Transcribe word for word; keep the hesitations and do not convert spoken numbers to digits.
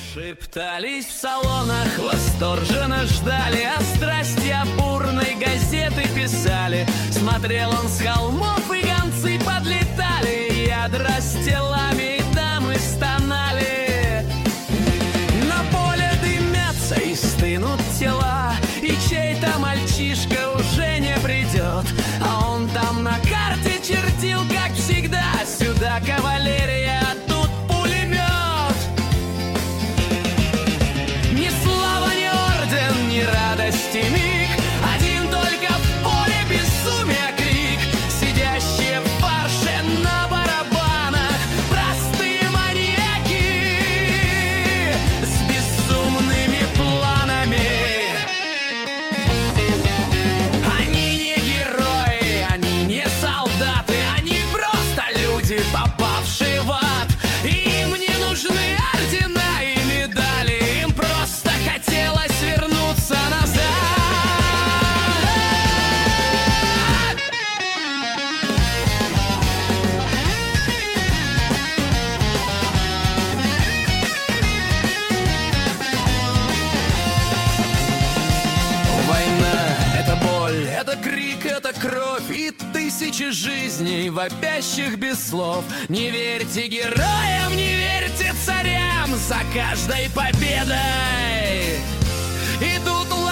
Шептались в салонах, восторженно ждали, о страсти о бурной газеты писали. Смотрел он с холмов, и гонцы подлетали, ядра с телами, и дамы стонали. На поле дымятся и стынут тела, и чей-то мальчишка уже не придет, а он там на карте чертил, как всегда. Сюда кавалерия, а тут пулемет. Ни слава, ни орден, ни радости миг, один только в поле безумия крик. Сидящие в фарше на барабанах простые маньяки с безумными планами. Они не герои, они не солдаты, они просто люди, попавшие в ад. Им не нужны ордена и медали, им просто хотелось вернуться назад. Война — это боль, это крик, это кровь и тысячи жизней, вопящих без слов. Не верьте героям, не верьте царям, за каждой победой идут